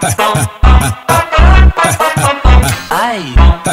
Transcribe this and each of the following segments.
Ai.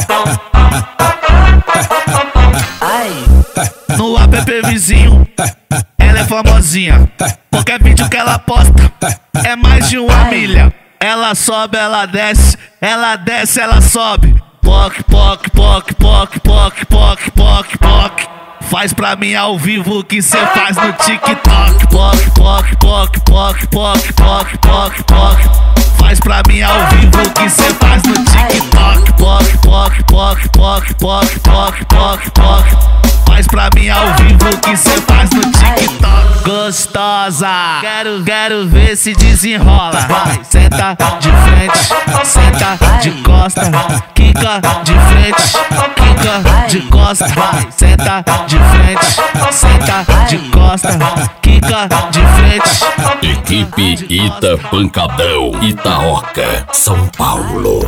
Ai. No app vizinho, ela é famosinha. Qualquer vídeo que ela posta é mais de 1 milha. Ela sobe, ela desce, ela sobe. Poc, poc, poc, poc, poc, poc, poc, poc. Faz pra mim ao vivo o que cê faz no TikTok. Poc, poc, poc, poc, poc, poc, poc, poc. Faz pra mim ao vivo o que cê faz no TikTok. Poc, poc, poc, poc, poc, poc, poc, poc. Faz pra mim ao vivo o que cê faz no TikTok. Gostosa, quero ver se desenrola. Vai, senta de frente, senta de costa. Quica de frente, quica de costa. Vai, senta de frente, senta de costa. Quica de frente. Equipe Ita Pancadão, Itaoca, São Paulo.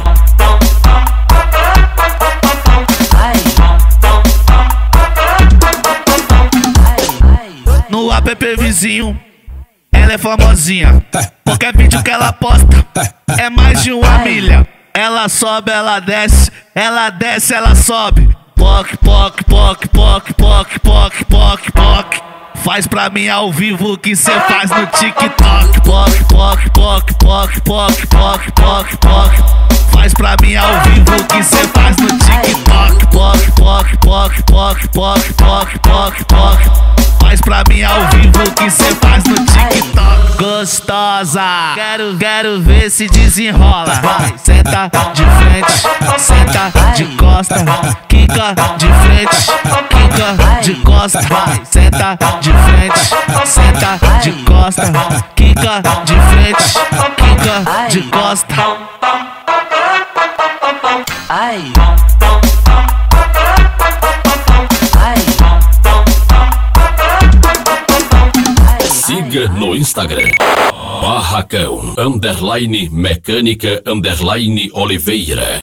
No app vizinho, ela é famosinha. Qualquer vídeo que ela posta é mais de 1 milha. Ela sobe, ela desce, ela sobe. Poc, poc, poc, poc, poc, poc, poc, poc. Faz pra mim ao vivo o que cê faz no TikTok. Poc, poc, poc, poc, poc, poc, poc, poc. Faz pra mim ao vivo o que cê faz no TikTok. Poc, poc, poc, poc, poc, poc, poc, poc. Faz pra mim ao vivo o que cê faz no TikTok. Gostosa, quero ver se desenrola. Vai, senta de frente, senta de costa. Quica de frente, quica de costa. Vai, senta de frente, senta de costa. Quica de frente, quica de costa. Ai. Siga no Instagram Barracão _mecânica _Oliveira.